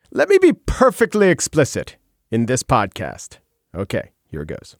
Let me be perfectly explicit in this podcast. Okay, here it goes.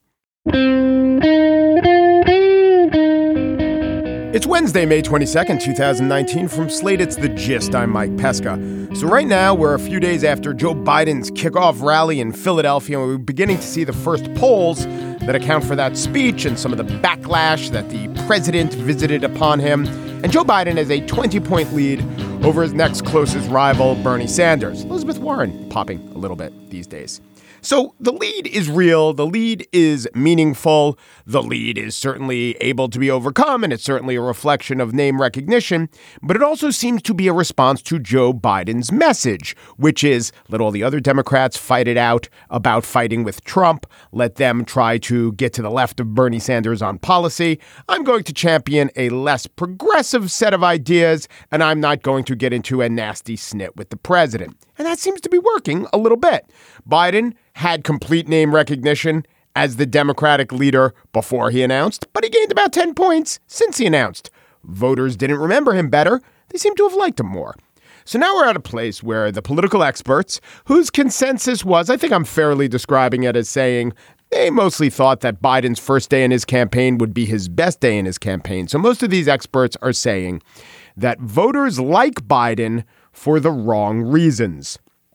It's Wednesday, May 22nd, 2019. From Slate, it's The Gist. I'm Mike Pesca. So right now, we're a few days after Joe Biden's kickoff rally in Philadelphia, and we're beginning to see the first polls that account for that speech and some of the backlash that the president visited upon him. And Joe Biden has a 20-point lead over his next closest rival, Bernie Sanders. Elizabeth Warren popping a little bit these days. So the lead is real. The lead is meaningful. The lead is certainly able to be overcome, and it's certainly a reflection of name recognition. But it also seems to be a response to Joe Biden's message, which is let all the other Democrats fight it out about fighting with Trump. Let them try to get to the left of Bernie Sanders on policy. I'm going to champion a less progressive set of ideas, and I'm not going to get into a nasty snit with the president. And that seems to be working a little bit. Biden had complete name recognition as the Democratic leader before he announced, but he gained about 10 points since he announced. Voters didn't remember him better. They seem to have liked him more. So now we're at a place where the political experts, whose consensus was, I think I'm fairly describing it as saying, they mostly thought that Biden's first day in his campaign would be his best day in his campaign. So most of these experts are saying that voters like Biden for the wrong reasons.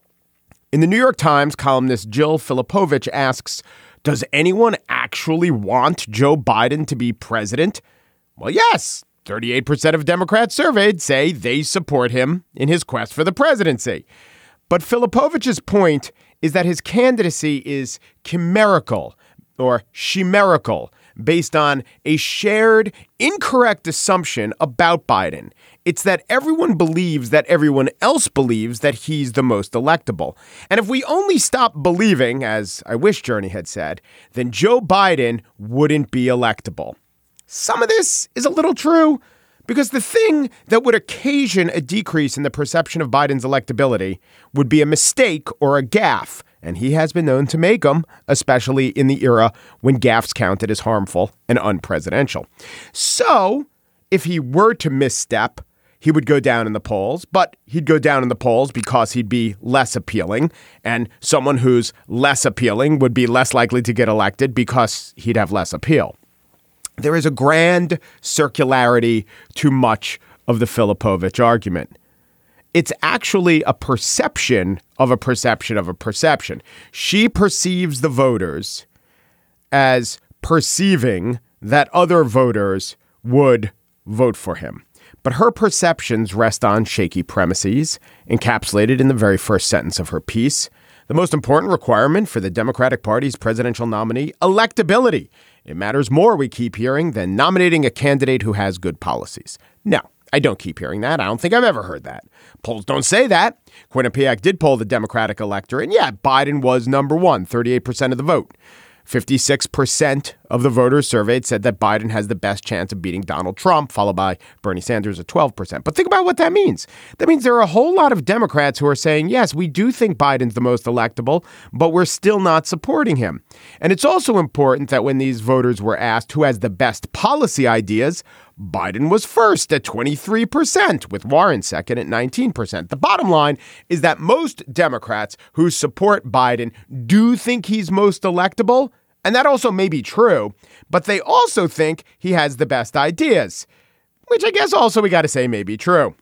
In the New York Times, columnist Jill Filipovich asks, does anyone actually want Joe Biden to be president? Well, yes. 38% of Democrats surveyed say they support him in his quest for the presidency. But Filipovich's point is that his candidacy is chimerical or chimerical based on a shared incorrect assumption about Biden. It's that everyone believes that everyone else believes that he's the most electable. And if we only stop believing, as I wish Journey had said, then Joe Biden wouldn't be electable. Some of this is a little true because the thing that would occasion a decrease in the perception of Biden's electability would be a mistake or a gaffe. And he has been known to make them, especially in the era when gaffes counted as harmful and unpresidential. So if he were to misstep, he would go down in the polls, but he'd go down in the polls because he'd be less appealing. And someone who's less appealing would be less likely to get elected because he'd have less appeal. There is a grand circularity to much of the Filipovich argument. It's actually a perception of a perception of a perception. She perceives the voters as perceiving that other voters would vote for him. But her perceptions rest on shaky premises, encapsulated in the very first sentence of her piece. The most important requirement for the Democratic Party's presidential nominee, electability. It matters more, we keep hearing, than nominating a candidate who has good policies. No, I don't keep hearing that. I don't think I've ever heard that. Polls don't say that. Quinnipiac did poll the Democratic electorate, and yeah, Biden was number one, 38% of the vote. 56% of the voters surveyed said that Biden has the best chance of beating Donald Trump, followed by Bernie Sanders at 12%. But think about what that means. That means there are a whole lot of Democrats who are saying, yes, we do think Biden's the most electable, but we're still not supporting him. And it's also important that when these voters were asked who has the best policy ideas, Biden was first at 23%, with Warren second at 19%. The bottom line is that most Democrats who support Biden do think he's most electable, and that also may be true, but they also think he has the best ideas, which I guess also we got to say may be true.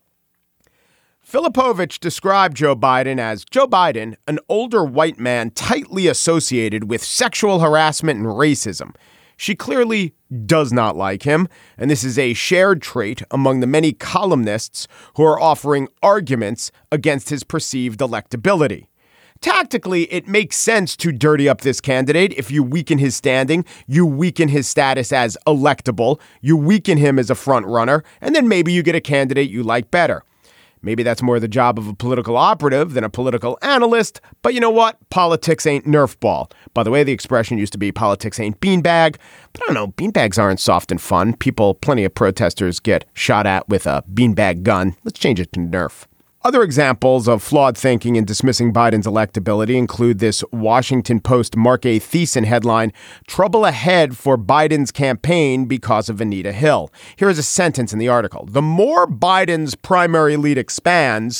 Filipovich described Joe Biden as Joe Biden, an older white man tightly associated with sexual harassment and racism. She clearly does not like him, and this is a shared trait among the many columnists who are offering arguments against his perceived electability. Tactically, it makes sense to dirty up this candidate. If you weaken his standing, you weaken his status as electable, you weaken him as a front runner, and then maybe you get a candidate you like better. Maybe that's more the job of a political operative than a political analyst. But you know what? Politics ain't Nerf ball. By the way, the expression used to be politics ain't beanbag. But I don't know. Beanbags aren't soft and fun. Plenty of protesters get shot at with a beanbag gun. Let's change it to Nerf. Other examples of flawed thinking in dismissing Biden's electability include this Washington Post Mark A. Thiessen headline, "Trouble Ahead for Biden's Campaign Because of Anita Hill." Here is a sentence in the article. The more Biden's primary lead expands,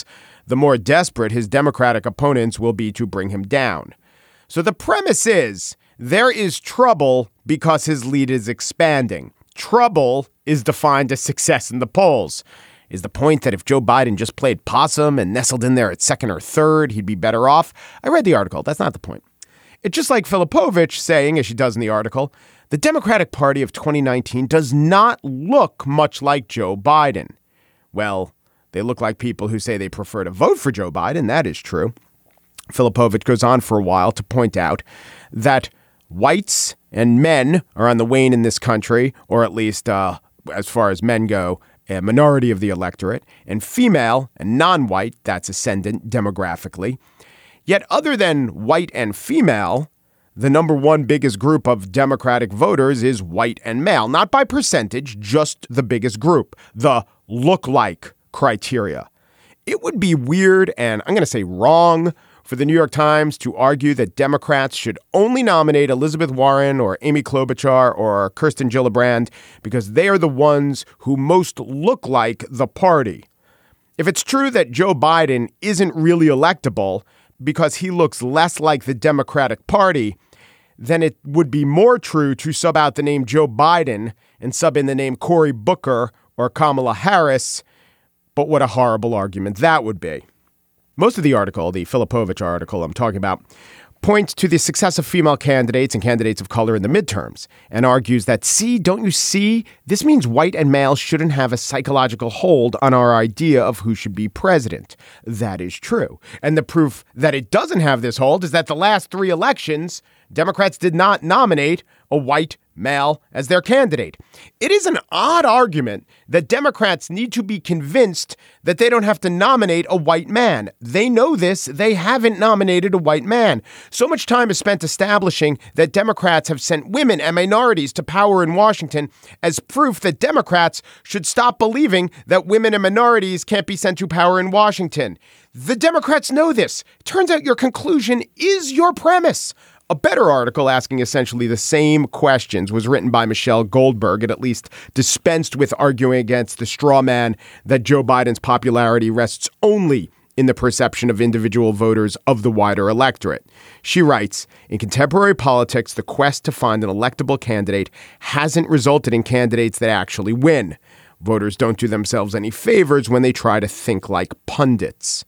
the more desperate his Democratic opponents will be to bring him down. So the premise is there is trouble because his lead is expanding. Trouble is defined as success in the polls. Is the point that if Joe Biden just played possum and nestled in there at second or third, he'd be better off? I read the article. That's not the point. It's just like Filipovich saying, as she does in the article, the Democratic Party of 2019 does not look much like Joe Biden. Well, they look like people who say they prefer to vote for Joe Biden. That is true. Filipovich goes on for a while to point out that whites and men are on the wane in this country, or at least as far as men go, a minority of the electorate, and female and non-white, that's ascendant demographically. Yet other than white and female, the number one biggest group of Democratic voters is white and male, not by percentage, just the biggest group, the look-like criteria. It would be weird and I'm going to say wrong for the New York Times to argue that Democrats should only nominate Elizabeth Warren or Amy Klobuchar or Kirsten Gillibrand because they are the ones who most look like the party. If it's true that Joe Biden isn't really electable because he looks less like the Democratic Party, then it would be more true to sub out the name Joe Biden and sub in the name Cory Booker or Kamala Harris. But what a horrible argument that would be. Most of the article, the Filipovich article I'm talking about, points to the success of female candidates and candidates of color in the midterms and argues that, see, don't you see? This means white and male shouldn't have a psychological hold on our idea of who should be president. That is true. And the proof that it doesn't have this hold is that the last three elections, Democrats did not nominate a white male as their candidate. It is an odd argument that Democrats need to be convinced that they don't have to nominate a white man. They know this. They haven't nominated a white man. So much time is spent establishing that Democrats have sent women and minorities to power in Washington as proof that Democrats should stop believing that women and minorities can't be sent to power in Washington. The Democrats know this. Turns out your conclusion is your premise. A better article asking essentially the same questions was written by Michelle Goldberg. It at least dispensed with arguing against the straw man that Joe Biden's popularity rests only in the perception of individual voters of the wider electorate. She writes, in contemporary politics, the quest to find an electable candidate hasn't resulted in candidates that actually win. Voters don't do themselves any favors when they try to think like pundits.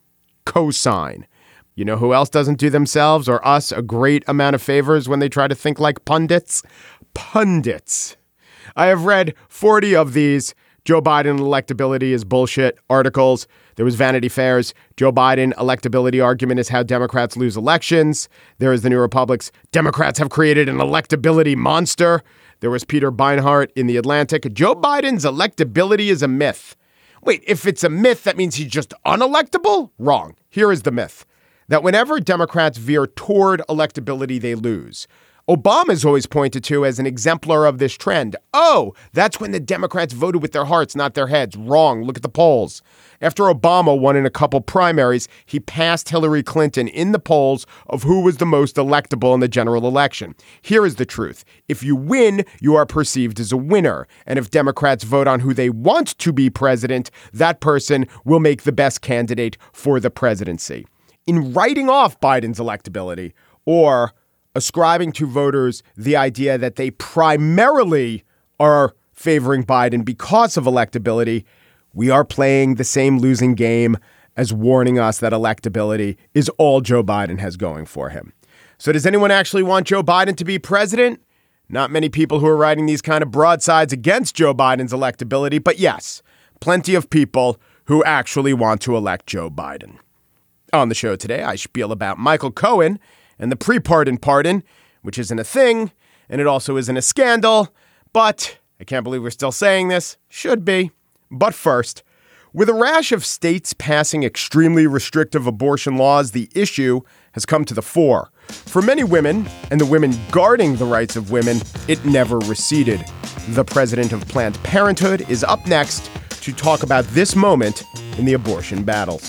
Cosign. You know who else doesn't do themselves or us a great amount of favors when they try to think like pundits? Pundits. I have read 40 of these Joe Biden electability is bullshit articles. There was Vanity Fair's Joe Biden electability argument is how Democrats lose elections. There is the New Republic's Democrats have created an electability monster. There was Peter Beinart in The Atlantic. Joe Biden's electability is a myth. Wait, if it's a myth, that means he's just unelectable? Wrong. Here is the myth. That whenever Democrats veer toward electability, they lose. Obama is always pointed to as an exemplar of this trend. Oh, that's when the Democrats voted with their hearts, not their heads. Wrong. Look at the polls. After Obama won in a couple primaries, he passed Hillary Clinton in the polls of who was the most electable in the general election. Here is the truth. If you win, you are perceived as a winner. And if Democrats vote on who they want to be president, that person will make the best candidate for the presidency. In writing off Biden's electability or ascribing to voters the idea that they primarily are favoring Biden because of electability, we are playing the same losing game as warning us that electability is all Joe Biden has going for him. So does anyone actually want Joe Biden to be president? Not many people who are writing these kind of broadsides against Joe Biden's electability, but yes, plenty of people who actually want to elect Joe Biden. On the show today, I spiel about Michael Cohen and the pre-pardon pardon, which isn't a thing, and it also isn't a scandal, but I can't believe we're still saying this. Should be. But first, with a rash of states passing extremely restrictive abortion laws, the issue has come to the fore. For many women, and the women guarding the rights of women, it never receded. The president of Planned Parenthood is up next to talk about this moment in the abortion battles.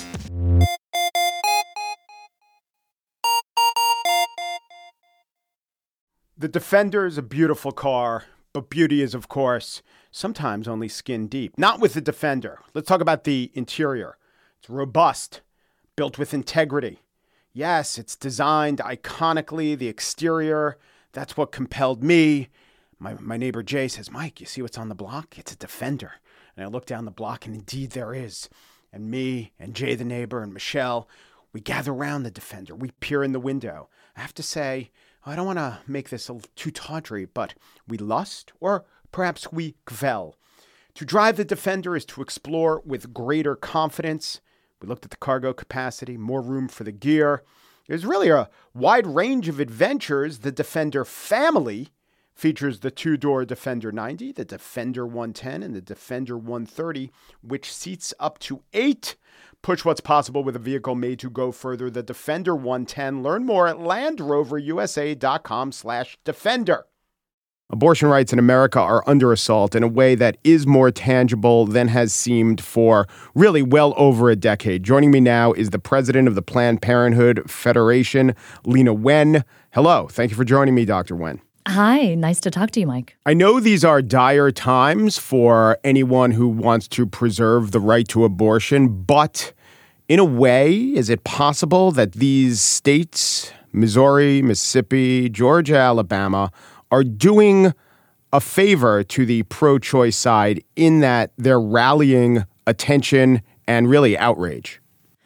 The Defender is a beautiful car, but beauty is, of course, sometimes only skin deep. Not with the Defender. Let's talk about the interior. It's robust. built with integrity. Yes, it's designed iconically, the exterior. That's what compelled me. My neighbor Jay says, Mike, you see what's on the block? It's a Defender. And I look down the block, and indeed there is. And me and Jay the neighbor and Michelle, we gather around the Defender. We peer in the window. I have to say, I don't want to make this too tawdry, but we lust, or perhaps we kvel. To drive the Defender is to explore with greater confidence. We looked at the cargo capacity, more room for the gear. There's really a wide range of adventures. The Defender family features the two-door Defender 90, the Defender 110, and the Defender 130, which seats up to 8. Push what's possible with a vehicle made to go further. The Defender 110. Learn more at LandRoverUSA.com/Defender. Abortion rights in America are under assault in a way that is more tangible than has seemed for really well over a decade. Joining me now is the president of the Planned Parenthood Federation, Leana Wen. Hello. Thank you for joining me, Dr. Wen. Hi, nice to talk to you, Mike. I know these are dire times for anyone who wants to preserve the right to abortion, but in a way, is it possible that these states, Missouri, Mississippi, Georgia, Alabama, are doing a favor to the pro-choice side in that they're rallying attention and really outrage?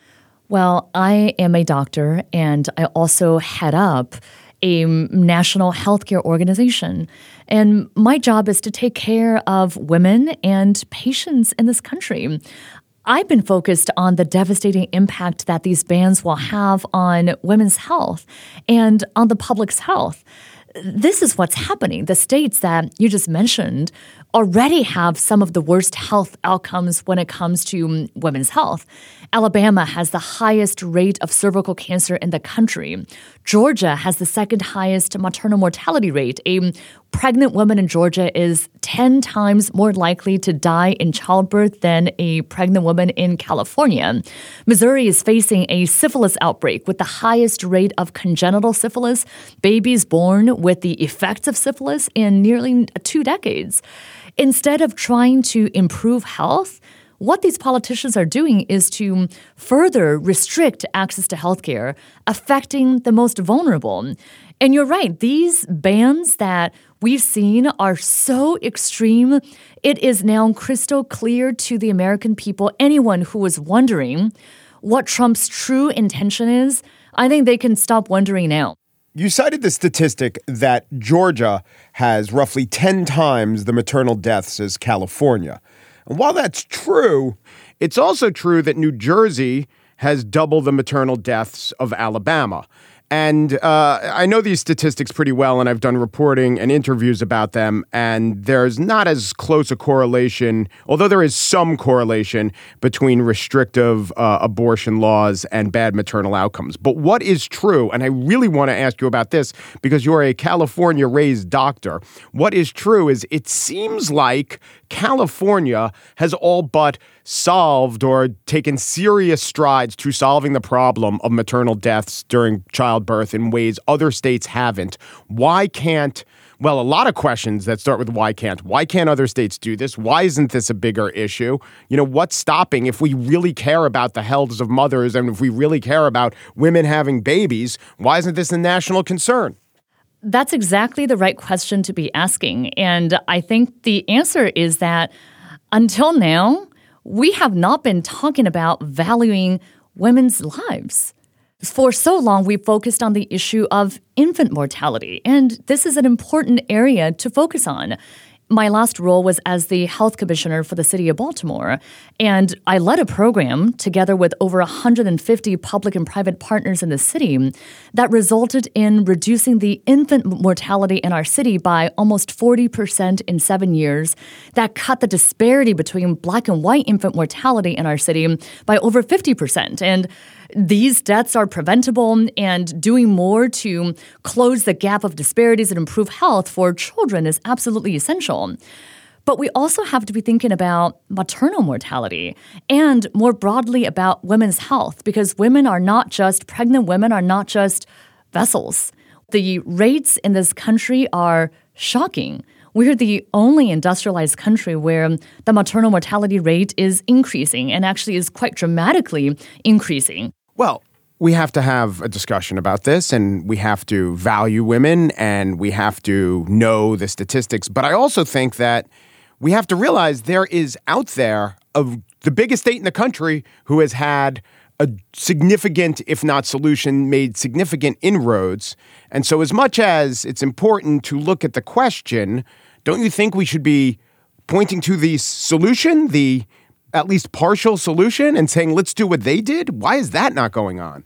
Well, I am a doctor, and I also head up a national healthcare organization. And my job is to take care of women and patients in this country. I've been focused on the devastating impact that these bans will have on women's health and on the public's health. This is what's happening. The states that you just mentioned already have some of the worst health outcomes when it comes to women's health. Alabama has the highest rate of cervical cancer in the country. Georgia has the second highest maternal mortality rate. A pregnant woman in Georgia is 10 times more likely to die in childbirth than a pregnant woman in California. Missouri is facing a syphilis outbreak with the highest rate of congenital syphilis, babies born with the effects of syphilis in nearly 2 decades. Instead of trying to improve health, what these politicians are doing is to further restrict access to healthcare, affecting the most vulnerable. And you're right, these bans that we've seen are so extreme, it is now crystal clear to the American people, anyone who was wondering what Trump's true intention is, I think they can stop wondering now. You cited the statistic that Georgia has roughly 10 times the maternal deaths as California. And while that's true, it's also true that New Jersey has double the maternal deaths of Alabama. And I know these statistics pretty well, and I've done reporting and interviews about them, and there's not as close a correlation, although there is some correlation between restrictive abortion laws and bad maternal outcomes. But what is true, and I really want to ask you about this because you're a California-raised doctor, what is true is it seems like California has all but solved or taken serious strides to solving the problem of maternal deaths during childbirth in ways other states haven't. Why can't, well, a lot of questions that start with why can't. Why can't other states do this? Why isn't this a bigger issue? You know, what's stopping if we really care about the health of mothers and if we really care about women having babies? Why isn't this a national concern? That's exactly the right question to be asking. And I think the answer is that until now, we have not been talking about valuing women's lives. For so long, we focused on the issue of infant mortality, and this is an important area to focus on. My last role was as the health commissioner for the city of Baltimore, and I led a program together with over 150 public and private partners in the city that resulted in reducing the infant mortality in our city by almost 40% in 7 years. That cut the disparity between black and white infant mortality in our city by over 50%. And these deaths are preventable, and doing more to close the gap of disparities and improve health for children is absolutely essential. But we also have to be thinking about maternal mortality and more broadly about women's health, because women are not just, pregnant women are not just vessels. The rates in this country are shocking. We're the only industrialized country where the maternal mortality rate is increasing and actually is quite dramatically increasing. Well, we have to have a discussion about this, and we have to value women, and we have to know the statistics. But I also think that we have to realize there is out there the biggest state in the country who has had a significant, if not solution, made significant inroads. And so as much as it's important to look at the question, don't you think we should be pointing to the solution, the at least partial solution, and saying, let's do what they did? Why is that not going on?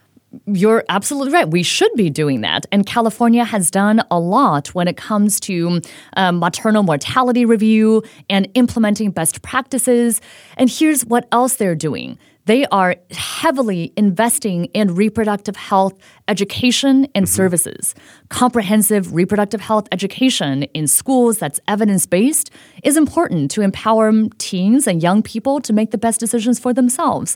You're absolutely right. We should be doing that. And California has done a lot when it comes to maternal mortality review and implementing best practices. And here's what else they're doing. They are heavily investing in reproductive health education and services. Comprehensive reproductive health education in schools that's evidence-based is important to empower teens and young people to make the best decisions for themselves.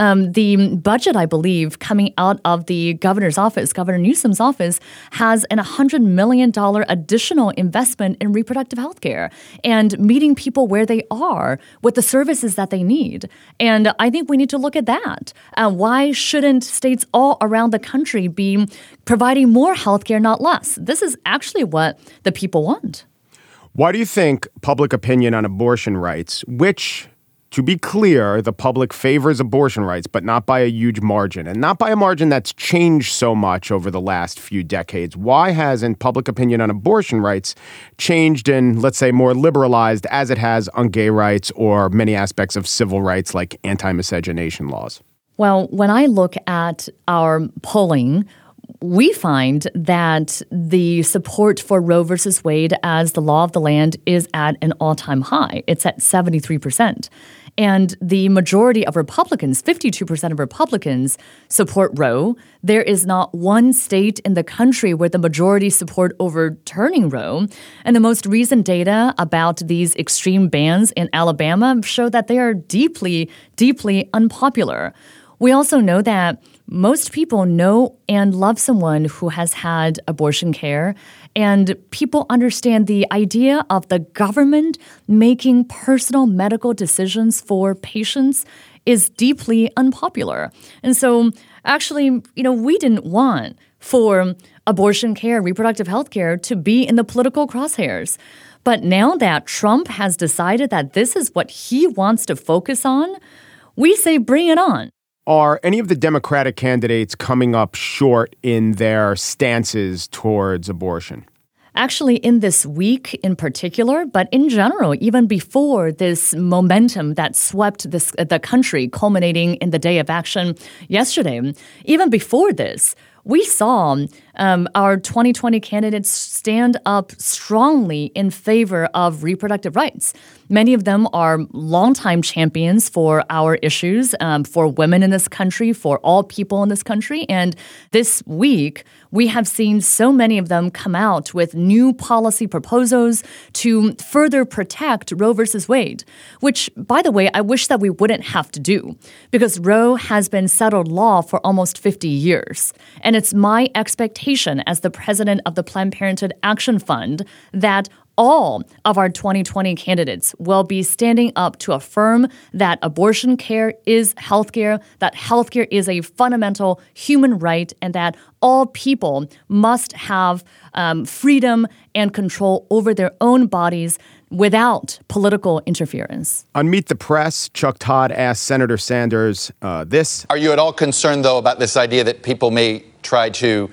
The budget, I believe, coming out of the governor's office, Governor Newsom's office, has an $100 million additional investment in reproductive health care and meeting people where they are with the services that they need. And I think we need to look at that. Why shouldn't states all around the country be providing more health care, not less? This is actually what the people want. Why do you think public opinion on abortion rights, which, to be clear, the public favors abortion rights, but not by a huge margin, and not by a margin that's changed so much over the last few decades? Why hasn't public opinion on abortion rights changed and, let's say, more liberalized as it has on gay rights or many aspects of civil rights like anti-miscegenation laws? Well, when I look at our polling, we find that the support for Roe versus Wade as the law of the land is at an all-time high. It's at 73%. And the majority of Republicans, 52% of Republicans, support Roe. There is not one state in the country where the majority support overturning Roe. And the most recent data about these extreme bans in Alabama show that they are deeply, deeply unpopular. We also know that most people know and love someone who has had abortion care, and people understand the idea of the government making personal medical decisions for patients is deeply unpopular. And so actually, we didn't want for abortion care, reproductive health care to be in the political crosshairs. But now that Trump has decided that this is what he wants to focus on, we say bring it on. Are any of the Democratic candidates coming up short in their stances towards abortion? Actually, in this week in particular, but in general, even before this momentum that swept the country, culminating in the Day of Action yesterday, even before this, we saw our 2020 candidates stand up strongly in favor of reproductive rights. Many of them are longtime champions for our issues, for women in this country, for all people in this country. And this week, we have seen so many of them come out with new policy proposals to further protect Roe versus Wade, which, by the way, I wish that we wouldn't have to do, because Roe has been settled law for almost 50 years. And it's my expectation as the president of the Planned Parenthood Action Fund that all of our 2020 candidates will be standing up to affirm that abortion care is healthcare, that healthcare is a fundamental human right, and that all people must have freedom and control over their own bodies without political interference. On Meet the Press, Chuck Todd asked Senator Sanders this. Are you at all concerned, though, about this idea that people may try to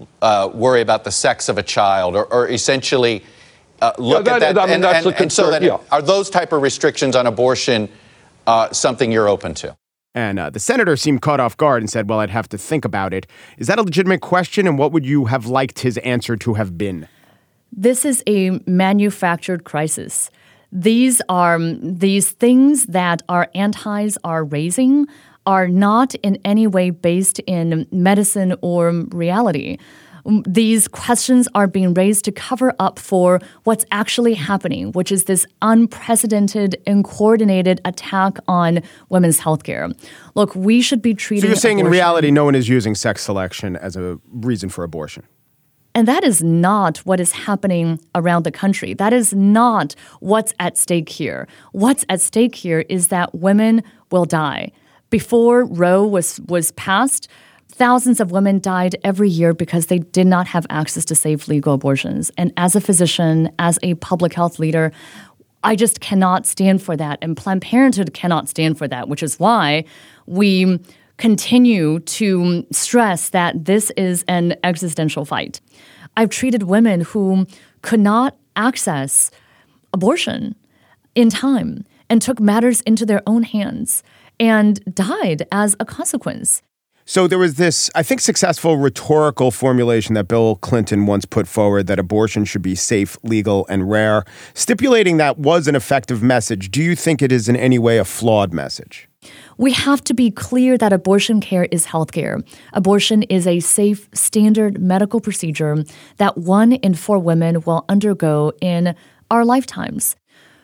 worry about the sex of a child or essentially look at that? And so are those type of restrictions on abortion something you're open to? And the senator seemed caught off guard and said, well, I'd have to think about it. Is that a legitimate question? And what would you have liked his answer to have been? This is a manufactured crisis. These things that our antis are raising are not in any way based in medicine or reality. These questions are being raised to cover up for what's actually happening, which is this unprecedented and coordinated attack on women's healthcare. Look, we should be treating So you're saying abortion, in reality, no one is using sex selection as a reason for abortion? And that is not what is happening around the country. That is not what's at stake here. What's at stake here is that women will die. Before Roe was passed, thousands of women died every year because they did not have access to safe legal abortions. And as a physician, as a public health leader, I just cannot stand for that. And Planned Parenthood cannot stand for that, which is why we continue to stress that this is an existential fight. I've treated women who could not access abortion in time and took matters into their own hands and died as a consequence. So there was this, I think, successful rhetorical formulation that Bill Clinton once put forward that abortion should be safe, legal, and rare. Stipulating that was an effective message. Do you think it is in any way a flawed message? We have to be clear that abortion care is healthcare. Abortion is a safe, standard medical procedure that 1 in 4 women will undergo in our lifetimes.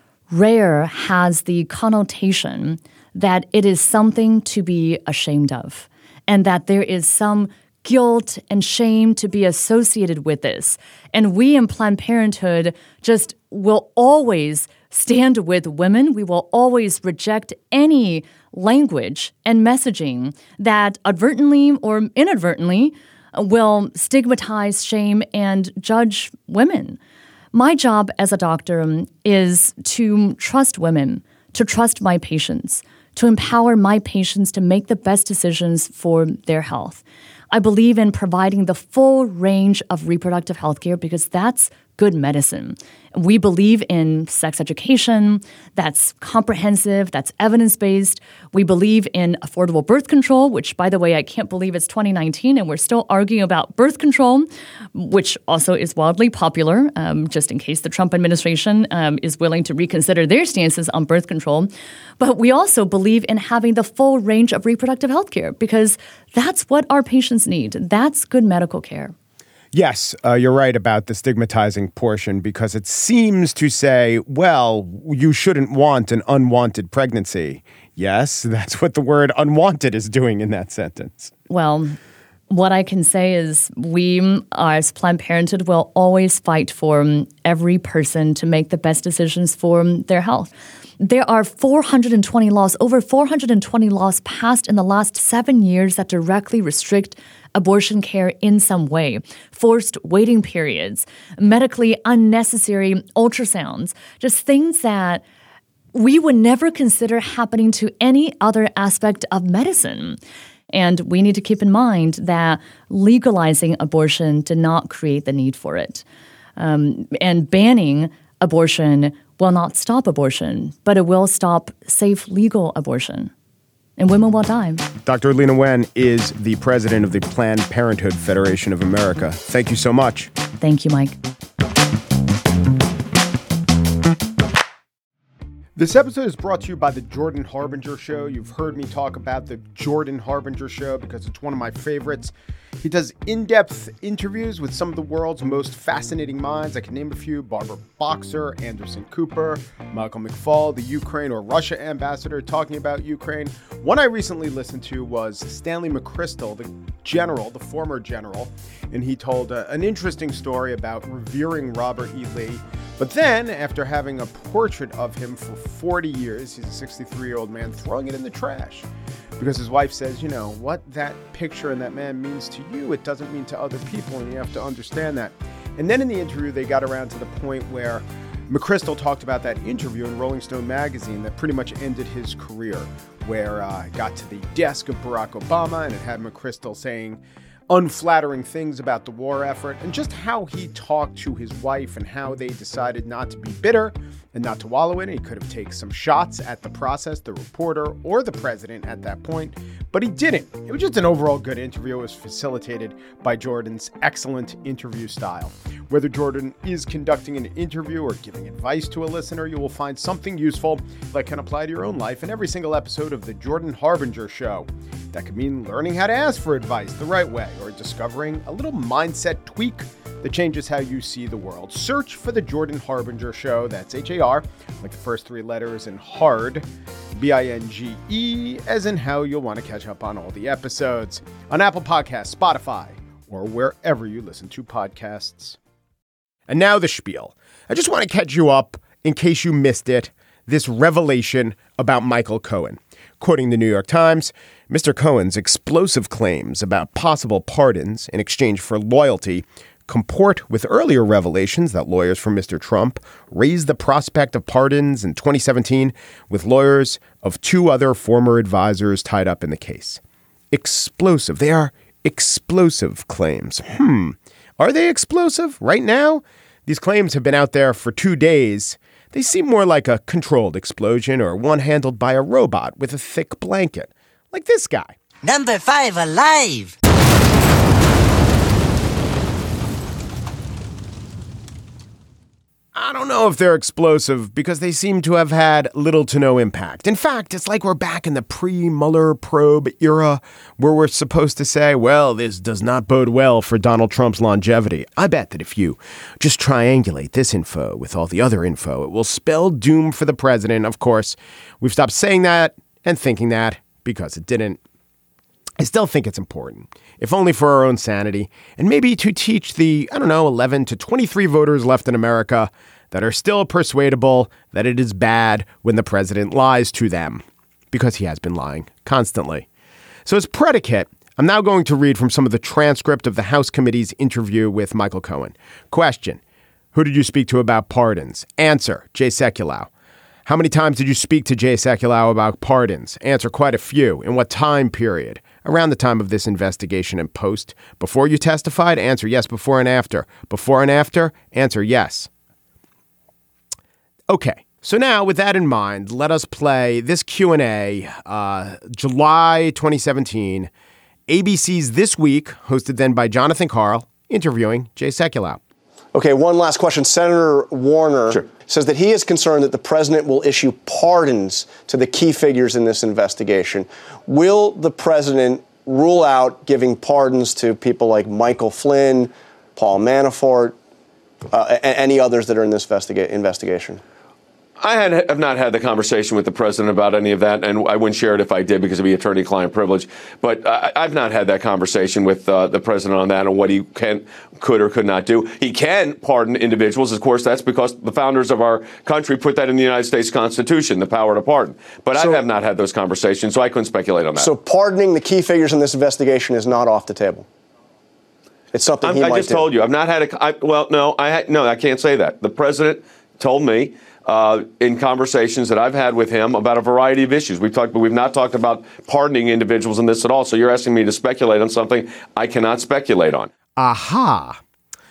Rare has the connotation that it is something to be ashamed of, and that there is some guilt and shame to be associated with this. And we in Planned Parenthood just will always stand with women. We will always reject any language and messaging that advertently or inadvertently will stigmatize, shame, and judge women. My job as a doctor is to trust women, to trust my patients, to empower my patients to make the best decisions for their health. I believe in providing the full range of reproductive health care because that's good medicine. We believe in sex education that's comprehensive, that's evidence-based. We believe in affordable birth control, which, by the way, I can't believe it's 2019 and we're still arguing about birth control, which also is wildly popular, just in case the Trump administration is willing to reconsider their stances on birth control. But we also believe in having the full range of reproductive health care because that's what our patients need. That's good medical care. Yes, you're right about the stigmatizing portion because it seems to say, well, you shouldn't want an unwanted pregnancy. Yes, that's what the word unwanted is doing in that sentence. Well, what I can say is we, as Planned Parenthood, will always fight for every person to make the best decisions for their health. There are 420 laws, over 420 laws passed in the last 7 years that directly restrict abortion care in some way. Forced waiting periods, medically unnecessary ultrasounds, just things that we would never consider happening to any other aspect of medicine. And we need to keep in mind that legalizing abortion did not create the need for it. And banning abortion will not stop abortion, but it will stop safe, legal abortion. And women will die. Dr. Leana Wen is the president of the Planned Parenthood Federation of America. Thank you so much. Thank you, Mike. This episode is brought to you by The Jordan Harbinger Show. You've heard me talk about The Jordan Harbinger Show because it's one of my favorites. He does in-depth interviews with some of the world's most fascinating minds. I can name a few: Barbara Boxer, Anderson Cooper, Michael McFaul, the Ukraine or Russia ambassador talking about Ukraine. One I recently listened to was Stanley McChrystal, the general, the former general, and he told an interesting story about revering Robert E. Lee. But then, after having a portrait of him for 40 years, he's a 63-year-old man, throwing it in the trash. Because his wife says, you know, what that picture and that man means to you, it doesn't mean to other people, and you have to understand that. And then in the interview, they got around to the point where McChrystal talked about that interview in Rolling Stone magazine that pretty much ended his career, where it got to the desk of Barack Obama, and it had McChrystal saying unflattering things about the war effort, and just how he talked to his wife and how they decided not to be bitter and not to wallow in it. He could have taken some shots at the process, the reporter, or the president at that point, but he didn't. It was just an overall good interview. It was facilitated by Jordan's excellent interview style. Whether Jordan is conducting an interview or giving advice to a listener, you will find something useful that can apply to your own life in every single episode of The Jordan Harbinger Show. That could mean learning how to ask for advice the right way, or discovering a little mindset tweak that changes how you see the world. Search for The Jordan Harbinger Show. That's H-A-R, like the first 3 letters, and hard, B-I-N-G-E, as in how you'll want to catch up on all the episodes on Apple Podcasts, Spotify, or wherever you listen to podcasts. And now the spiel. I just want to catch you up, in case you missed it, this revelation about Michael Cohen. Quoting the New York Times, Mr. Cohen's explosive claims about possible pardons in exchange for loyalty comport with earlier revelations that lawyers for Mr. Trump raised the prospect of pardons in 2017 with lawyers of two other former advisors tied up in the case. Explosive. They are explosive claims. Are they explosive right now? These claims have been out there for 2 days. They seem more like a controlled explosion or one handled by a robot with a thick blanket, like this guy. Number 5 alive. I don't know if they're explosive because they seem to have had little to no impact. In fact, it's like we're back in the pre-Mueller probe era where we're supposed to say, well, this does not bode well for Donald Trump's longevity. I bet that if you just triangulate this info with all the other info, it will spell doom for the president. Of course, we've stopped saying that and thinking that because it didn't. I still think it's important, if only for our own sanity, and maybe to teach the, 11 to 23 voters left in America that are still persuadable that it is bad when the president lies to them, because he has been lying constantly. So as predicate, I'm now going to read from some of the transcript of the House Committee's interview with Michael Cohen. Question: who did you speak to about pardons? Answer: Jay Sekulow. How many times did you speak to Jay Sekulow about pardons? Answer: quite a few. In what time period? Around the time of this investigation and post. Before you testified? Answer: yes. Before and after? Before and after? Answer: yes. Okay. So now, with that in mind, let us play this Q&A, July 2017, ABC's This Week, hosted then by Jonathan Karl, interviewing Jay Sekulow. Okay, one last question. Senator Warner says that he is concerned that the president will issue pardons to the key figures in this investigation. Will the president rule out giving pardons to people like Michael Flynn, Paul Manafort, any others that are in this investigation? I have not had the conversation with the president about any of that, and I wouldn't share it if I did because it'd be attorney-client privilege. But I've not had that conversation with the president on that and what he could or could not do. He can pardon individuals. Of course, that's because the founders of our country put that in the United States Constitution, the power to pardon. But I have not had those conversations, so I couldn't speculate on that. So pardoning the key figures in this investigation is not off the table? It's something he might do. I just told you. I've not had I can't say that. The president told me in conversations that I've had with him about a variety of issues. We've not talked about pardoning individuals in this at all. So you're asking me to speculate on something I cannot speculate on. Aha.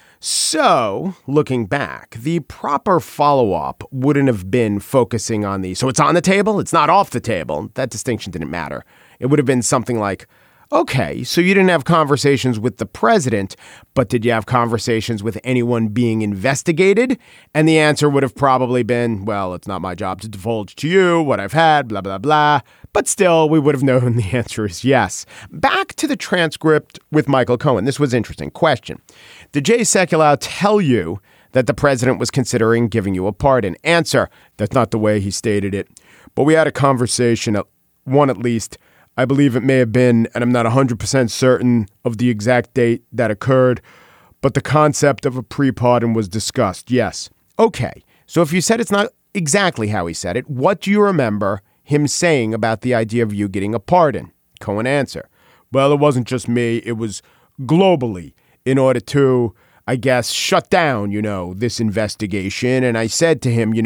So, looking back, the proper follow-up wouldn't have been focusing on so it's on the table, it's not off the table. That distinction didn't matter. It would have been something like, okay, so you didn't have conversations with the president, but did you have conversations with anyone being investigated? And the answer would have probably been, well, it's not my job to divulge to you what I've had, blah, blah, blah. But still, we would have known the answer is yes. Back to the transcript with Michael Cohen. This was interesting. Question: did Jay Sekulow tell you that the president was considering giving you a pardon? Answer: that's not the way he stated it. But we had a conversation, one at least. I believe it may have been, and I'm not 100% certain of the exact date that occurred, but the concept of a pre-pardon was discussed, yes. Okay, so if you said it's not exactly how he said it, what do you remember him saying about the idea of you getting a pardon? Cohen answer: well, it wasn't just me, it was globally in order to, I guess, shut down, this investigation. And I said to him,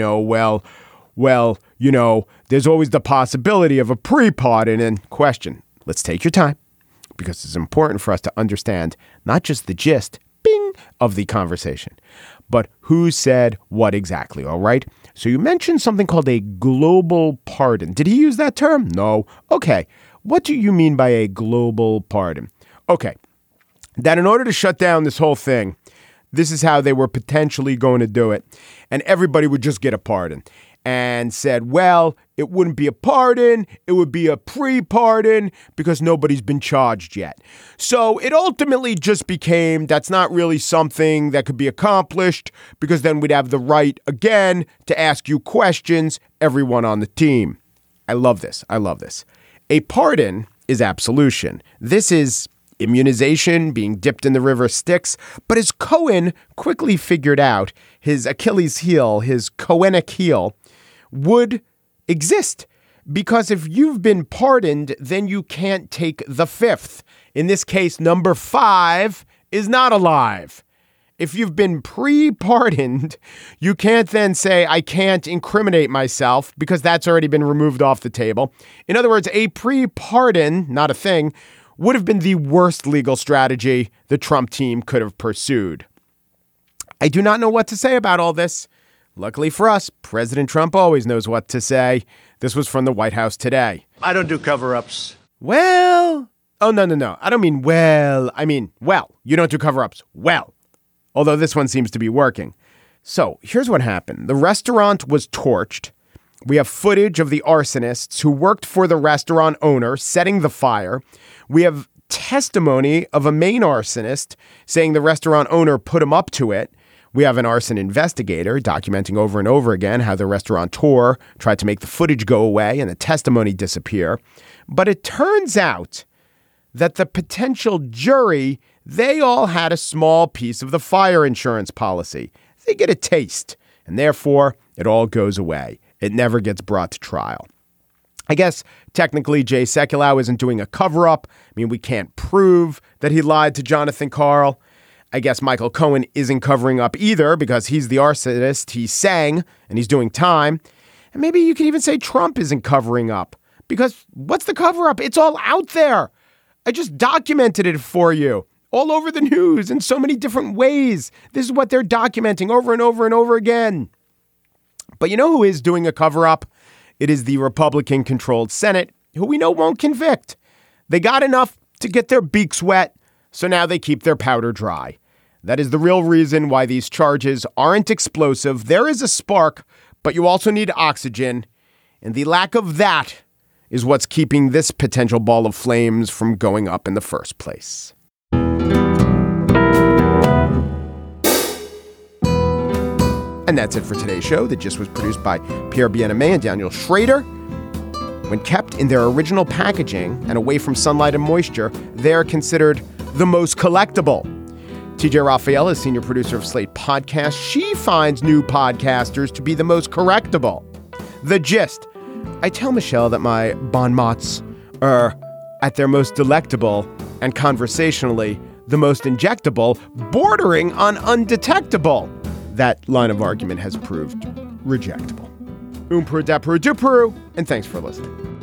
well, there's always the possibility of a pre-pardon. And question: let's take your time, because it's important for us to understand not just the gist, of the conversation, but who said what exactly, all right? So you mentioned something called a global pardon. Did he use that term? No. Okay. What do you mean by a global pardon? Okay. That in order to shut down this whole thing, this is how they were potentially going to do it. And everybody would just get a pardon. And said, well, it wouldn't be a pardon, it would be a pre-pardon because nobody's been charged yet. So it ultimately just became, that's not really something that could be accomplished, because then we'd have the right again to ask you questions, everyone on the team. I love this. A pardon is absolution. This is immunization, being dipped in the river Styx. But as Cohen quickly figured out, his Achilles heel, his Cohenic heel, would exist Because if you've been pardoned, then you can't take the fifth. In this case, number 5 is not alive. If you've been pre-pardoned, you can't then say, I can't incriminate myself because that's already been removed off the table. In other words, a pre-pardon, not a thing, would have been the worst legal strategy the Trump team could have pursued. I do not know what to say about all this. Luckily for us, President Trump always knows what to say. This was from the White House today. I don't do cover-ups. Well, oh, no. I don't mean well. I mean, well, you don't do cover-ups. Well. Although this one seems to be working. So here's what happened. The restaurant was torched. We have footage of the arsonists who worked for the restaurant owner setting the fire. We have testimony of a main arsonist saying the restaurant owner put him up to it. We have an arson investigator documenting over and over again how the restaurateur tried to make the footage go away and the testimony disappear. But it turns out that the potential jury, they all had a small piece of the fire insurance policy. They get a taste, and therefore it all goes away. It never gets brought to trial. I guess technically Jay Sekulow isn't doing a cover-up. I mean, we can't prove that he lied to Jonathan Karl. I guess Michael Cohen isn't covering up either because he's the arsonist. He sang and he's doing time. And maybe you can even say Trump isn't covering up because what's the cover-up? It's all out there. I just documented it for you all over the news in so many different ways. This is what they're documenting over and over and over again. But you know who is doing a cover-up? It is the Republican-controlled Senate, who we know won't convict. They got enough to get their beaks wet, so now they keep their powder dry. That is the real reason why these charges aren't explosive. There is a spark, but you also need oxygen. And the lack of that is what's keeping this potential ball of flames from going up in the first place. And that's it for today's show. The Gist was produced by Pierre Bien-Aimé and Daniel Schrader. When kept in their original packaging and away from sunlight and moisture, they are considered the most collectible. TJ Raphael is senior producer of Slate Podcast. She finds new podcasters to be the most correctable. The Gist. I tell Michelle that my bon mots are at their most delectable and conversationally the most injectable, bordering on undetectable. That line of argument has proved rejectable. Peru, and thanks for listening.